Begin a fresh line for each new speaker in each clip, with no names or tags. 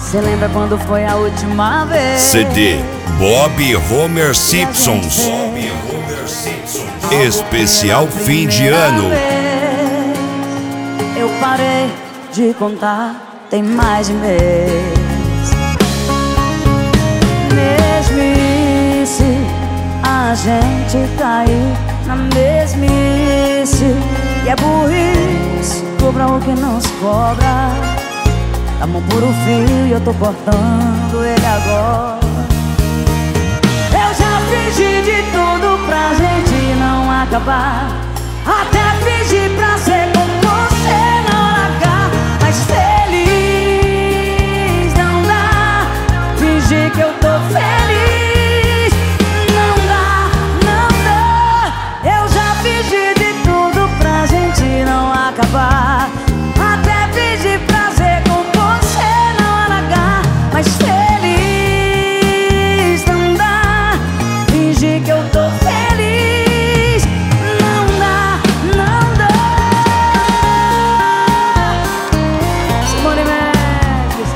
Cê lembra quando foi a última vez?
CD Bob Homer Simpsons. Especial fim de ano.
Eu parei de contar, tem mais de mês. Mesmice, a gente cair na mesmice. E é burrice, cobra o que não se cobra. A mão por o fio e eu tô cortando ele agora. Eu já fingi de tudo pra gente não acabar. Até fingi pra ser com você na hora H. Mas feliz não dá. Fingir que eu tô feliz não dá, não dá. Eu já fingi de tudo pra gente não acabar. Até fingi pra ser com você na hora H. Mas feliz não dá. Fingir que eu tô feliz não dá, não dá. Simone Mendes.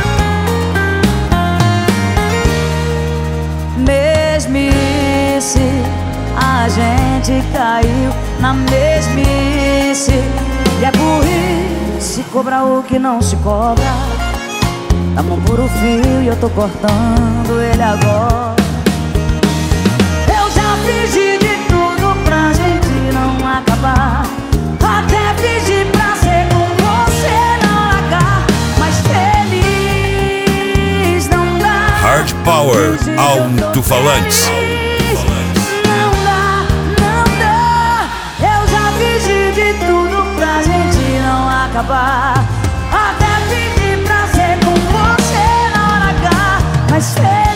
Mesmice, a gente caiu na mesmice. E é burrice cobrar o que não se cobra. A mão por o fio e eu tô cortando ele agora. Eu já fingi de tudo pra gente não acabar. Até fingi pra ser com você na hora H. Mas feliz não dá.
Hard Power Alto-Falantes.
Não dá, não dá. Eu já fingi de tudo pra gente não acabar. Até fingi pra ser com você na hora H. Mas